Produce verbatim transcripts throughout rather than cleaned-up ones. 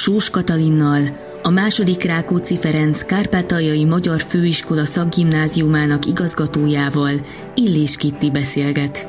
Sós Katalinnal, a második Rákóczi Ferenc Kárpátaljai Magyar Főiskola Szakgimnáziumának igazgatójával, Illés Kitti beszélget.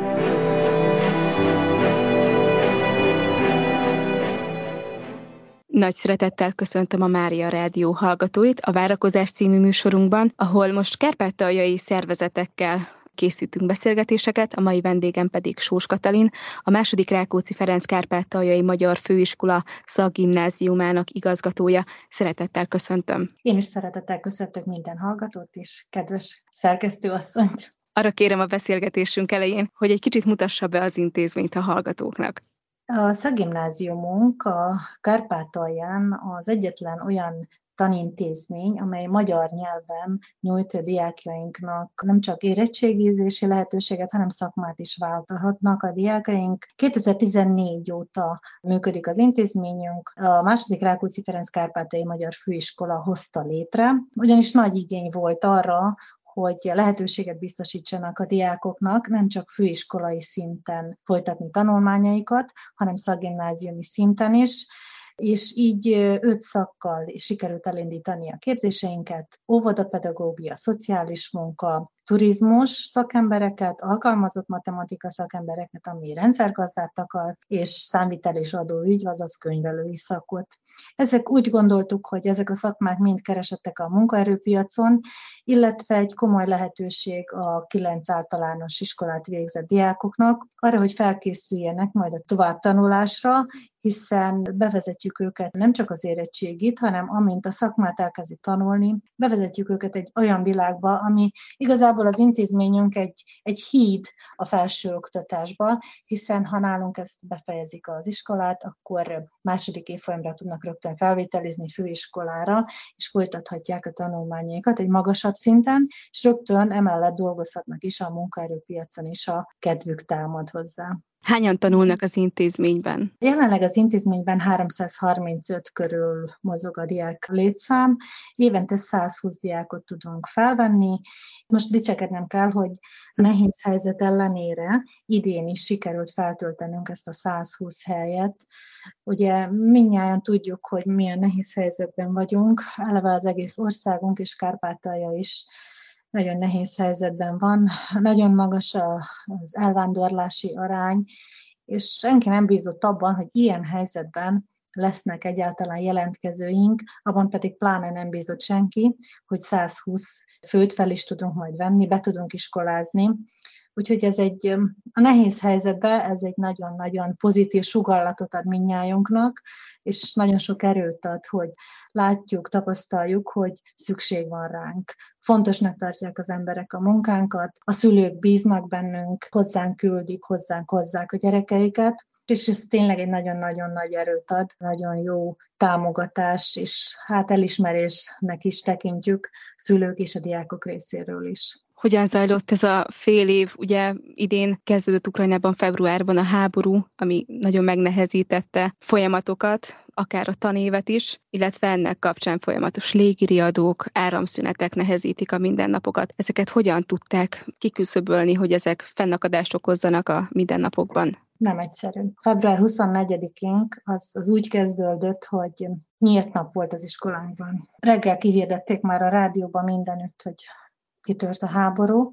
Nagy szeretettel köszöntöm a Mária Rádió hallgatóit a Várakozás című műsorunkban, ahol most kárpátaljai szervezetekkel készítünk beszélgetéseket, a mai vendégem pedig Sós Katalin, a második Rákóczi Ferenc Kárpátaljai Magyar Főiskola Szakgimnáziumának igazgatója. Szeretettel köszöntöm. Én is szeretettel köszöntök minden hallgatót és kedves szerkesztőasszonyt. Arra kérem a beszélgetésünk elején, hogy egy kicsit mutassa be az intézményt a hallgatóknak. A szakgimnáziumunk a Kárpátalján az egyetlen olyan tanintézmény, amely magyar nyelven nyújt a diákjainknak nem csak érettségizési lehetőséget, hanem szakmát is válthatnak a diákjaink. kétezer-tizennégy óta működik az intézményünk, a második Rákóczi Ferenc Kárpátaljai Magyar Főiskola hozta létre, ugyanis nagy igény volt arra, hogy lehetőséget biztosítsanak a diákoknak nem csak főiskolai szinten folytatni tanulmányaikat, hanem szakgimnáziumi szinten is, és így öt szakkal sikerült elindítani a képzéseinket: óvodapedagógia, szociális munka, turizmus szakembereket, alkalmazott matematika szakembereket, ami rendszergazdát akar, és számvitel és adóügy, azaz könyvelői szakot. Ezek úgy gondoltuk, hogy ezek a szakmák mind keresettek a munkaerőpiacon, illetve egy komoly lehetőség a kilenc általános iskolát végzett diákoknak arra, hogy felkészüljenek majd a továbbtanulásra, hiszen bevezetjük őket nem csak az érettségit, hanem amint a szakmát elkezdi tanulni, bevezetjük őket egy olyan világba, ami igazából az intézményünk egy, egy híd a felsőoktatásba, hiszen ha nálunk ezt befejezik az iskolát, akkor második évfolyamra tudnak rögtön felvételizni főiskolára, és folytathatják a tanulmányaikat egy magasabb szinten, és rögtön emellett dolgozhatnak is a munkaerőpiacon is, a kedvük támad hozzá. Hányan tanulnak az intézményben? Jelenleg az intézményben háromszázharmincöt körül mozog a diák létszám, évente százhúsz diákot tudunk felvenni. Most dicsekednem kell, hogy nehéz helyzet ellenére idén is sikerült feltöltenünk ezt a százhúsz helyet. Ugye mindnyájan tudjuk, hogy milyen nehéz helyzetben vagyunk, eleve az egész országunk és Kárpátalja is nagyon nehéz helyzetben van, nagyon magas az elvándorlási arány, és senki nem bízott abban, hogy ilyen helyzetben lesznek egyáltalán jelentkezőink, abban pedig pláne nem bízott senki, hogy százhúsz főt fel is tudunk majd venni, be tudunk iskolázni. Úgyhogy ez egy, a nehéz helyzetben ez egy nagyon-nagyon pozitív sugallatot ad mindnyájunknak, és nagyon sok erőt ad, hogy látjuk, tapasztaljuk, hogy szükség van ránk. Fontosnak tartják az emberek a munkánkat, a szülők bíznak bennünk, hozzánk küldik, hozzánk hozzák a gyerekeiket, és ez tényleg egy nagyon-nagyon nagy erőt ad, nagyon jó támogatás, és hát elismerésnek is tekintjük szülők és a diákok részéről is. Hogyan zajlott ez a fél év? Ugye idén kezdődött Ukrajnában februárban a háború, ami nagyon megnehezítette folyamatokat, akár a tanévet is, illetve ennek kapcsán folyamatos légiriadók, áramszünetek nehezítik a mindennapokat. Ezeket hogyan tudták kiküszöbölni, hogy ezek fennakadást okozzanak a mindennapokban? Nem egyszerű. február huszonnegyedikén az, az úgy kezdődött, hogy nyílt nap volt az iskolánkban. Reggel kihirdették már a rádióban mindenütt, hogy kitört a háború,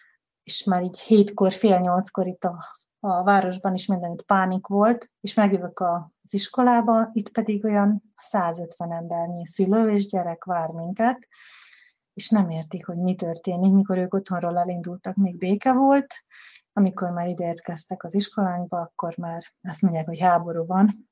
és már így hétkor, fél nyolckor itt a, a városban is mindenütt pánik volt, és megjövök az iskolába, itt pedig olyan százötven embernyi szülő és gyerek vár minket, és nem értik, hogy mi történik, mikor ők otthonról elindultak, még béke volt, amikor már ide érkeztek az iskolánkba, akkor már azt mondják, hogy háború van.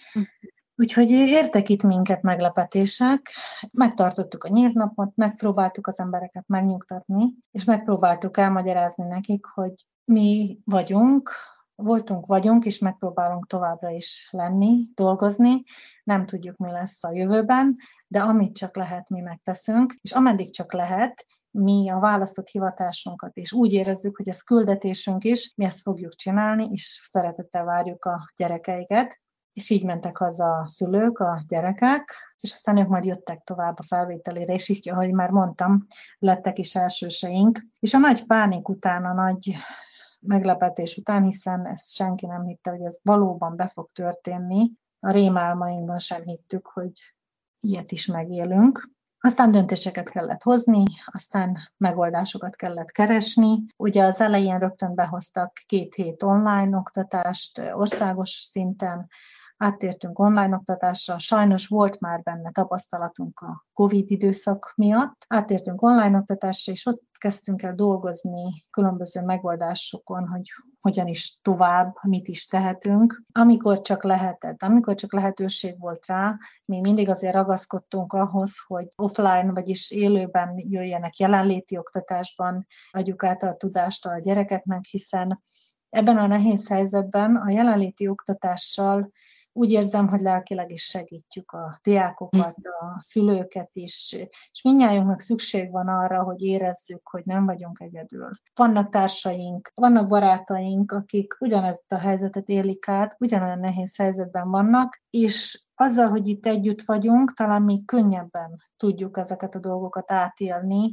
Úgyhogy értek itt minket meglepetések, megtartottuk a nyílt napot, megpróbáltuk az embereket megnyugtatni, és megpróbáltuk elmagyarázni nekik, hogy mi vagyunk, voltunk, vagyunk, és megpróbálunk továbbra is lenni, dolgozni, nem tudjuk, mi lesz a jövőben, de amit csak lehet, mi megteszünk, és ameddig csak lehet, mi a választott hivatásunkat is úgy érezzük, hogy ez küldetésünk is, mi ezt fogjuk csinálni, és szeretettel várjuk a gyerekeiket. És így mentek haza a szülők, a gyerekek, és aztán ők majd jöttek tovább a felvételére, és így, ahogy már mondtam, lettek is elsőseink. És a nagy pánik után, a nagy meglepetés után, hiszen ezt senki nem hitte, hogy ez valóban be fog történni, a rémálmainkban sem hittük, hogy ilyet is megélünk. Aztán döntéseket kellett hozni, aztán megoldásokat kellett keresni. Ugye az elején rögtön behoztak két hét online oktatást országos szinten, áttértünk online oktatásra, sajnos volt már benne tapasztalatunk a Covid időszak miatt. Áttértünk online oktatásra, és ott kezdtünk el dolgozni különböző megoldásokon, hogy hogyan is tovább, mit is tehetünk. Amikor csak lehetett, amikor csak lehetőség volt rá, mi mindig azért ragaszkodtunk ahhoz, hogy offline, vagyis élőben jöjjenek jelenléti oktatásban, adjuk át a tudást a gyerekeknek, hiszen ebben a nehéz helyzetben a jelenléti oktatással úgy érzem, hogy lelkileg is segítjük a diákokat, a szülőket is, és mindnyájunknak szükség van arra, hogy érezzük, hogy nem vagyunk egyedül. Vannak társaink, vannak barátaink, akik ugyanezt a helyzetet élik át, ugyanolyan nehéz helyzetben vannak, és azzal, hogy itt együtt vagyunk, talán még könnyebben tudjuk ezeket a dolgokat átélni,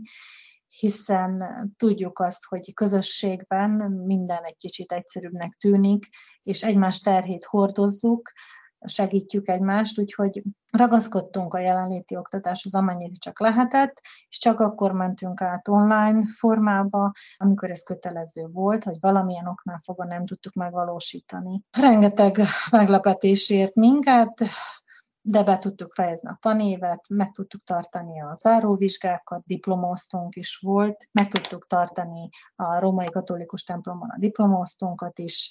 hiszen tudjuk azt, hogy közösségben minden egy kicsit egyszerűbbnek tűnik, és egymás terhét hordozzuk, segítjük egymást, úgyhogy ragaszkodtunk a jelenléti oktatáshoz, amennyire csak lehetett, és csak akkor mentünk át online formába, amikor ez kötelező volt, hogy valamilyen oknál fogva nem tudtuk megvalósítani. Rengeteg meglepetés ért minket, de be tudtuk fejezni a tanévet, meg tudtuk tartani a záróvizsgákat, diplomóztunk is volt, meg tudtuk tartani a római katolikus templomban a diplomóztunkat is,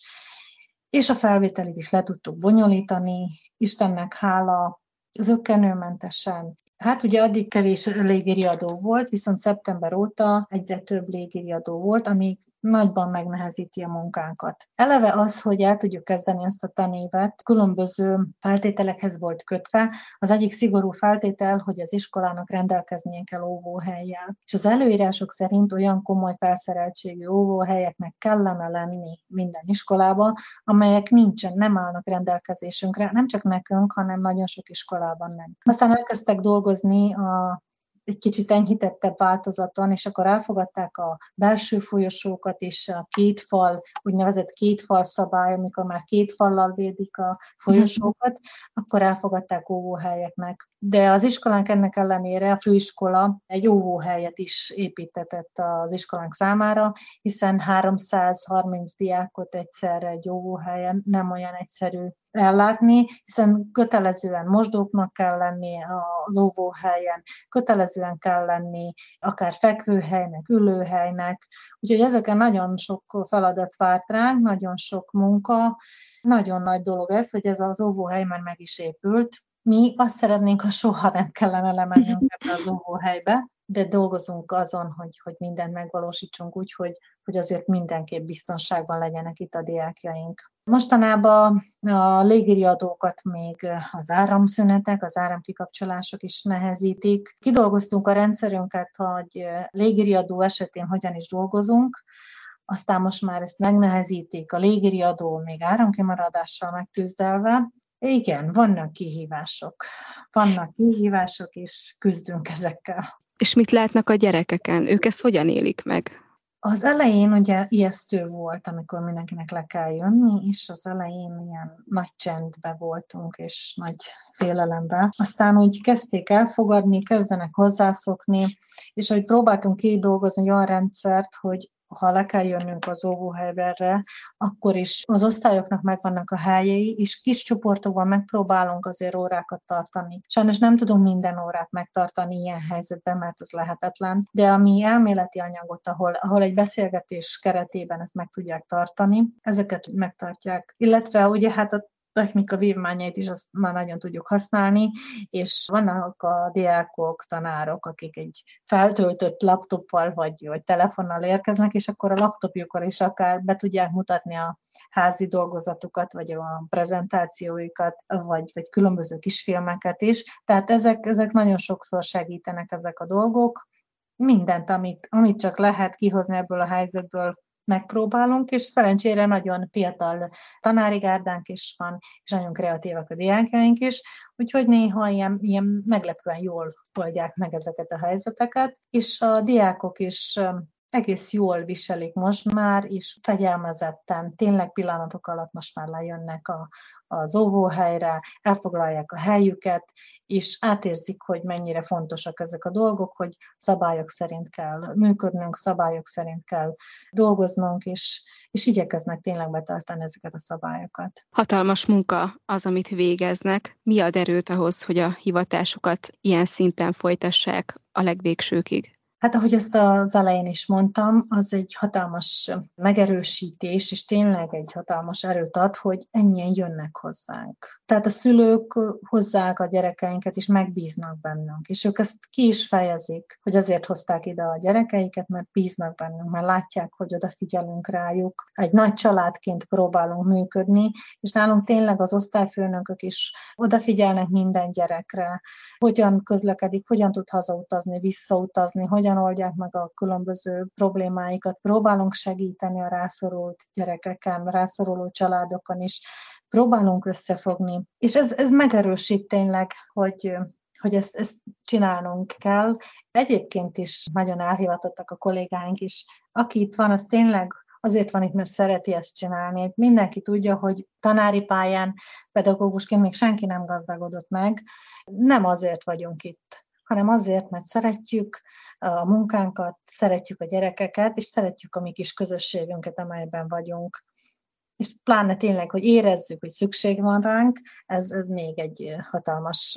és a felvételit is le tudtuk bonyolítani, Istennek hála, zökkenőmentesen. Hát ugye addig kevés légiriadó volt, viszont szeptember óta egyre több légiriadó volt, ami nagyban megnehezíti a munkánkat. Eleve az, hogy el tudjuk kezdeni ezt a tanévet, különböző feltételekhez volt kötve. Az egyik szigorú feltétel, hogy az iskolának rendelkeznie kell óvóhellyel. És az előírások szerint olyan komoly felszereltségű óvóhelyeknek kellene lenni minden iskolában, amelyek nincsen, nem állnak rendelkezésünkre, nem csak nekünk, hanem nagyon sok iskolában nem. Aztán elkezdtek dolgozni a egy kicsit enyhítettebb változaton, és akkor elfogadták a belső folyosókat és a két fal, úgynevezett két fal szabály, amikor már két fallal védik a folyosókat, akkor elfogadták óvóhelyeknek. De az iskolánk ennek ellenére, a főiskola egy óvóhelyet is építetett az iskolánk számára, hiszen háromszázharminc diákot egyszerre egy óvóhelyen nem olyan egyszerű ellátni, hiszen kötelezően mosdóknak kell lenni az óvóhelyen, kötelezően kell lenni akár fekvőhelynek, ülőhelynek, úgyhogy ezeken nagyon sok feladat várt ránk, nagyon sok munka, nagyon nagy dolog ez, hogy ez az óvóhely már meg is épült. Mi azt szeretnénk, ha soha nem kellene lemennünk ebbe az óvóhelybe, de dolgozunk azon, hogy, hogy mindent megvalósítsunk úgy, hogy, hogy azért mindenképp biztonságban legyenek itt a diákjaink. Mostanában a légiriadókat még az áramszünetek, az áramkikapcsolások is nehezítik. Kidolgoztunk a rendszerünket, hogy légiriadó esetén hogyan is dolgozunk, aztán most már ezt megnehezítik, a légiriadó még áramkimaradással megtűzdelve. Igen, vannak kihívások. Vannak kihívások, és küzdünk ezekkel. És mit látnak a gyerekeken? Ők ezt hogyan élik meg? Az elején ugye ijesztő volt, amikor mindenkinek le kell jönni, és az elején ilyen nagy csendben voltunk, és nagy félelemben. Aztán úgy kezdték elfogadni, kezdenek hozzászokni, és hogy próbáltunk kidolgozni egy olyan rendszert, hogy ha le kell jönnünk az óvóhelyre, akkor is az osztályoknak megvannak a helyei, és kis csoportokban megpróbálunk azért órákat tartani. Sajnos nem tudunk minden órát megtartani ilyen helyzetben, mert ez lehetetlen, de ami elméleti anyagot, ahol, ahol egy beszélgetés keretében ezt meg tudják tartani, ezeket megtartják. Illetve ugye hát a technika vívmányait is azt már nagyon tudjuk használni, és vannak a diákok, tanárok, akik egy feltöltött laptoppal vagy, vagy telefonnal érkeznek, és akkor a laptopjukkal is akár be tudják mutatni a házi dolgozatukat, vagy a prezentációikat, vagy, vagy különböző kisfilmeket is. Tehát ezek, ezek nagyon sokszor segítenek ezek a dolgok. Mindent, amit, amit csak lehet kihozni ebből a helyzetből, megpróbálunk, és szerencsére nagyon fiatal tanári gárdánk is van, és nagyon kreatívak a diákjaink is, úgyhogy néha ilyen, ilyen meglepően jól oldják meg ezeket a helyzeteket, és a diákok is egész jól viselik most már, és fegyelmezetten, tényleg pillanatok alatt most már lejönnek a, az óvóhelyre, elfoglalják a helyüket, és átérzik, hogy mennyire fontosak ezek a dolgok, hogy szabályok szerint kell működnünk, szabályok szerint kell dolgoznunk, és, és igyekeznek tényleg betartani ezeket a szabályokat. Hatalmas munka az, amit végeznek. Mi ad erőt ahhoz, hogy a hivatásukat ilyen szinten folytassák a legvégsőkig? Hát ahogy ezt az elején is mondtam, az egy hatalmas megerősítés, és tényleg egy hatalmas erőt ad, hogy ennyien jönnek hozzánk. Tehát a szülők hozzák a gyerekeinket, és megbíznak bennünk. És ők ezt ki is fejezik, hogy azért hozták ide a gyerekeiket, mert bíznak bennünk, mert látják, hogy odafigyelünk rájuk. Egy nagy családként próbálunk működni, és nálunk tényleg az osztályfőnökök is odafigyelnek minden gyerekre, hogyan közlekedik, hogyan tud hazautazni, visszautazni, hogyan oldják meg a különböző problémáikat. Próbálunk segíteni a rászorult gyerekeken, rászoruló családokon is. Próbálunk összefogni. És ez, ez megerősít tényleg, hogy, hogy ezt, ezt csinálnunk kell. Egyébként is nagyon elhivatottak a kollégáink is. Aki itt van, az tényleg azért van itt, mert szereti ezt csinálni. Mindenki tudja, hogy tanári pályán, pedagógusként még senki nem gazdagodott meg. Nem azért vagyunk itt, hanem azért, mert szeretjük a munkánkat, szeretjük a gyerekeket, és szeretjük a mi kis közösségünket, amelyben vagyunk. És pláne tényleg, hogy érezzük, hogy szükség van ránk, ez, ez még egy hatalmas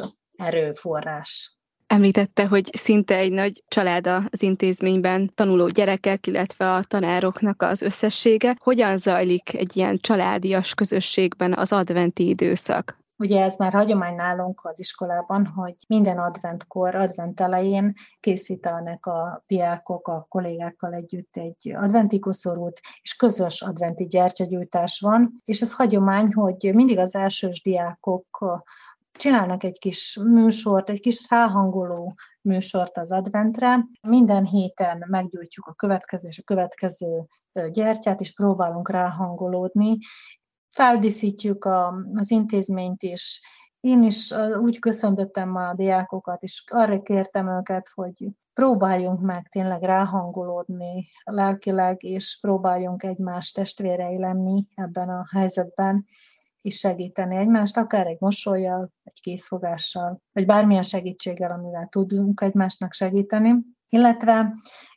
erőforrás. Említette, hogy szinte egy nagy család az intézményben tanuló gyerekek, illetve a tanároknak az összessége. Hogyan zajlik egy ilyen családias közösségben az adventi időszak? Ugye ez már hagyomány nálunk az iskolában, hogy minden adventkor, advent elején készítenek a diákok a kollégákkal együtt egy adventi koszorút, és közös adventi gyertyagyújtás van, és ez hagyomány, hogy mindig az elsős diákok csinálnak egy kis műsort, egy kis felhangoló műsort az adventre. Minden héten meggyújtjuk a következő és a következő gyertyát, és próbálunk ráhangolódni. Feldíszítjük a, az intézményt is. Én is úgy köszöntöttem a diákokat, és arra kértem őket, hogy próbáljunk meg tényleg ráhangolódni lelkileg, és próbáljunk egymás testvérei lenni ebben a helyzetben, és segíteni egymást, akár egy mosollyal, egy készfogással, vagy bármilyen segítséggel, amivel tudunk egymásnak segíteni. Illetve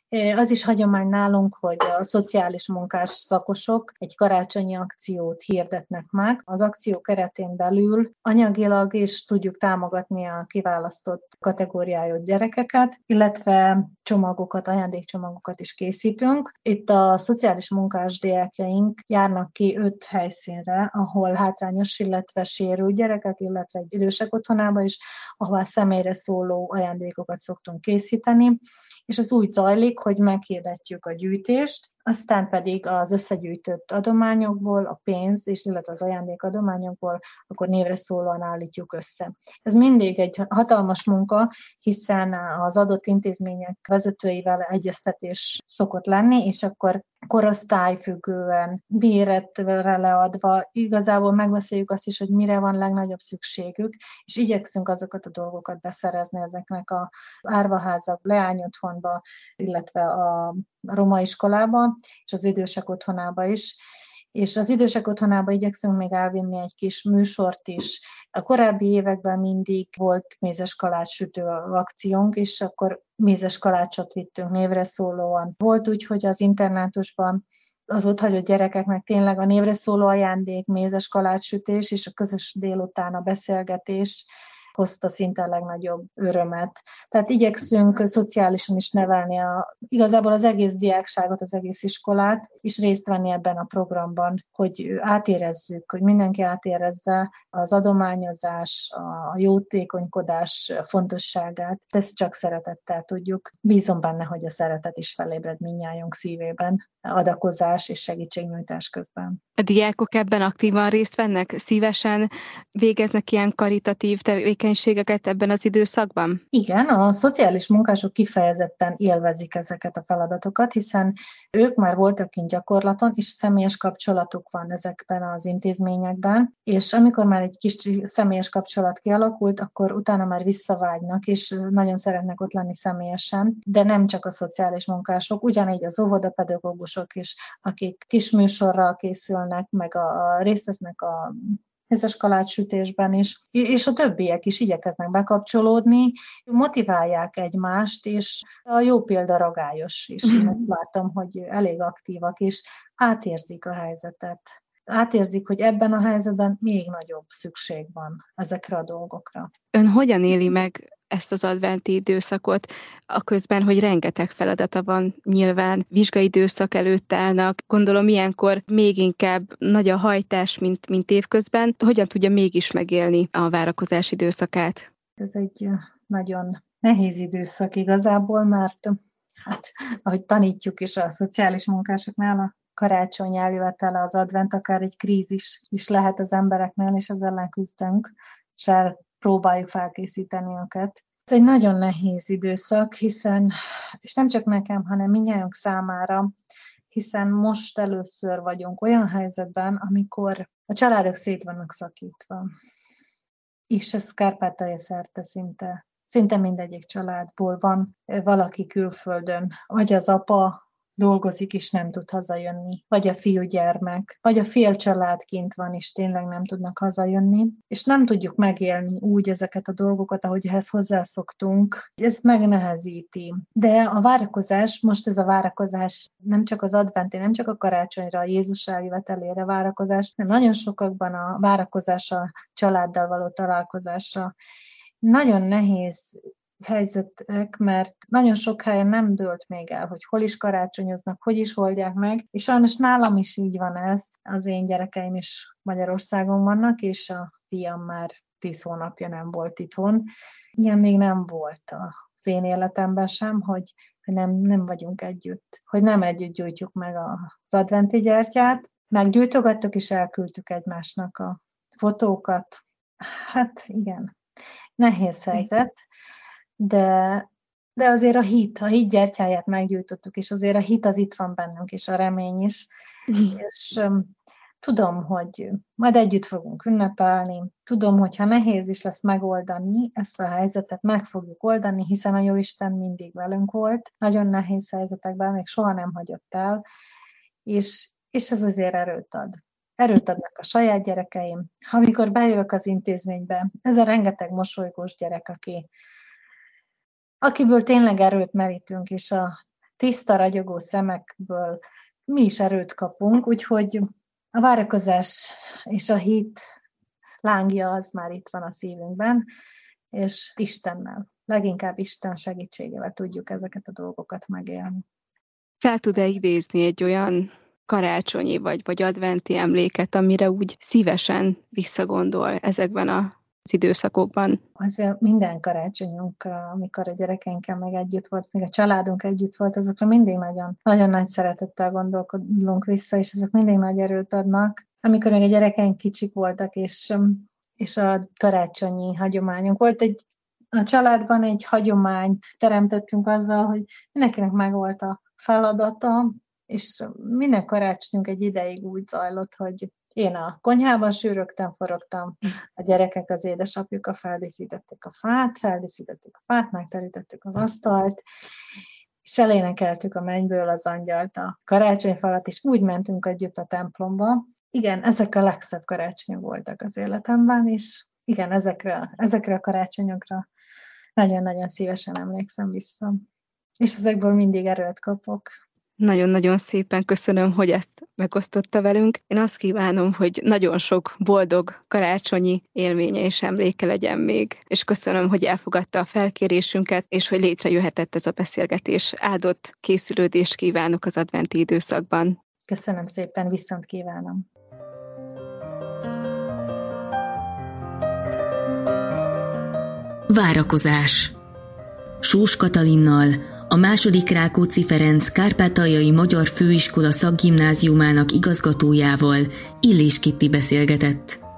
az is hagyomány nálunk, hogy a szociális munkás szakosok egy karácsonyi akciót hirdetnek meg. Az akció keretén belül anyagilag is tudjuk támogatni a kiválasztott kategóriájú gyerekeket, illetve csomagokat, ajándékcsomagokat is készítünk. Itt a szociális munkás diákjaink járnak ki öt helyszínre, ahol hátrányos, illetve sérült gyerekek, illetve egy idősek otthonába is, ahol személyre szóló ajándékokat szoktunk készíteni, és ez úgy zajlik, hogy meghirdetjük a gyűjtést, aztán pedig az összegyűjtött adományokból, a pénz, és illetve az ajándékadományokból akkor névre szólóan állítjuk össze. Ez mindig egy hatalmas munka, hiszen az adott intézmények vezetőivel egyeztetés szokott lenni, és akkor korosztályfüggően, méretre leadva, igazából megbeszéljük azt is, hogy mire van legnagyobb szükségük, és igyekszünk azokat a dolgokat beszerezni ezeknek a árvaházak, leányotthonba, illetve a roma iskolába, és az idősek otthonába is. És az idősek otthonába igyekszünk még elvinni egy kis műsort is. A korábbi években mindig volt mézes kalácssütő akciónk, és akkor mézes kalácsot vittünk névre szólóan. Volt úgy, hogy az internátusban az ott hagyott gyerekeknek tényleg a névre szóló ajándék, mézes kalácssütés és a közös délután a beszélgetés hozta szinte a legnagyobb örömet. Tehát igyekszünk szociálisan is nevelni a, igazából az egész diákságot, az egész iskolát, és részt venni ebben a programban, hogy átérezzük, hogy mindenki átérezze az adományozás, a jótékonykodás fontosságát. Ezt csak szeretettel tudjuk. Bízom benne, hogy a szeretet is felébred mindnyájunk szívében, adakozás és segítségnyújtás közben. A diákok ebben aktívan részt vennek? Szívesen végeznek ilyen karitatív tevékenységet? tevékenységeket ebben az időszakban? Igen, a szociális munkások kifejezetten élvezik ezeket a feladatokat, hiszen ők már voltak kint gyakorlaton, és személyes kapcsolatuk van ezekben az intézményekben, és amikor már egy kis személyes kapcsolat kialakult, akkor utána már visszavágynak, és nagyon szeretnek ott lenni személyesen, de nem csak a szociális munkások, ugyanígy az óvodapedagógusok is, akik kis műsorral készülnek, meg a, a részt vesznek a mézes kalácssütésben is, és a többiek is igyekeznek bekapcsolódni, motiválják egymást, és a jó példa Ragályos is. Én ezt látom, hogy elég aktívak, és átérzik a helyzetet. Átérzik, hogy ebben a helyzetben még nagyobb szükség van ezekre a dolgokra. Ön hogyan éli meg ezt az adventi időszakot, aközben, hogy rengeteg feladata van nyilván, vizsgai időszak előtt állnak, gondolom ilyenkor még inkább nagy a hajtás, mint, mint évközben, hogyan tudja mégis megélni a várakozás időszakát? Ez egy nagyon nehéz időszak igazából, mert hát, ahogy tanítjuk is a szociális munkásoknál, a karácsony eljövetele, az advent akár egy krízis is lehet az embereknél, és ezzel ellen küzdünk, és erre próbáljuk felkészíteni őket. Ez egy nagyon nehéz időszak, hiszen, és nem csak nekem, hanem mindnyájunk számára, hiszen most először vagyunk olyan helyzetben, amikor a családok szét vannak szakítva. És ez Kárpátalja szerte szinte, szinte mindegyik családból van valaki külföldön, vagy az apa dolgozik, és nem tud hazajönni, vagy a fiúgyermek, vagy a fél család kint van, és tényleg nem tudnak hazajönni, és nem tudjuk megélni úgy ezeket a dolgokat, ahogy ehhez hozzászoktunk. Ez megnehezíti. De a várakozás, most ez a várakozás nem csak az adventi, nem csak a karácsonyra, a Jézus eljövetelére várakozás, hanem nagyon sokakban a várakozás a családdal való találkozásra. Nagyon nehéz helyzetek, mert nagyon sok helyen nem dőlt még el, hogy hol is karácsonyoznak, hogy is oldják meg, és sajnos nálam is így van ez, az én gyerekeim is Magyarországon vannak, és a fiam már tíz hónapja nem volt itthon. Ilyen még nem volt az én életemben sem, hogy nem, nem vagyunk együtt, hogy nem együtt gyújtjuk meg az adventi gyertyát, meggyújtogattuk és elküldtük egymásnak a fotókat. Hát igen, nehéz helyzet. De, de azért a hit, a hit gyertyáját meggyújtottuk, és azért a hit az itt van bennünk, és a remény is. Mm. És um, tudom, hogy majd együtt fogunk ünnepelni, tudom, hogy ha nehéz is lesz megoldani ezt a helyzetet, meg fogjuk oldani, hiszen a Jóisten mindig velünk volt, nagyon nehéz helyzetekben még soha nem hagyott el, és, és ez azért erőt ad. Erőt adnak a saját gyerekeim. Amikor bejövök az intézménybe, ez a rengeteg mosolygós gyerek, aki akiből tényleg erőt merítünk, és a tiszta, ragyogó szemekből mi is erőt kapunk, úgyhogy a várakozás és a hit lángja az már itt van a szívünkben, és Istennel, leginkább Isten segítségével tudjuk ezeket a dolgokat megélni. Fel tud-e idézni egy olyan karácsonyi vagy, vagy adventi emléket, amire úgy szívesen visszagondol ezekben a az időszakokban? Az minden karácsonyunkra, amikor a gyerekeinkkel meg együtt volt, még a családunk együtt volt, azokra mindig nagyon, nagyon nagy szeretettel gondolkodunk vissza, és azok mindig nagy erőt adnak. Amikor még a gyerekeink kicsik voltak, és, és a karácsonyi hagyományunk volt, egy, a családban egy hagyományt teremtettünk azzal, hogy mindenkinek megvolt a feladata, és minden karácsonyunk egy ideig úgy zajlott, hogy én a konyhában sűrögtem, forogtam, a gyerekek, az édesapjuk a feldíszítették a fát, feldíszítették a fát, megterítettük az asztalt, és elénekeltük a mennyből az angyalt a karácsonyfalat, és úgy mentünk együtt a templomba. Igen, ezek a legszebb karácsonyok voltak az életemben, és igen, ezekre, ezekre a karácsonyokra nagyon-nagyon szívesen emlékszem vissza. És ezekből mindig erőt kapok. Nagyon-nagyon szépen köszönöm, hogy ezt megosztotta velünk. Én azt kívánom, hogy nagyon sok boldog karácsonyi élménye és emléke legyen még. És köszönöm, hogy elfogadta a felkérésünket, és hogy létrejöhetett ez a beszélgetés. Áldott készülődést kívánok az adventi időszakban. Köszönöm szépen, viszont kívánom. Várakozás. Sós Katalinnal, a második Rákóczi Ferenc Kárpátaljai Magyar Főiskola Szakgimnáziumának igazgatójával Illés Kitti beszélgetett.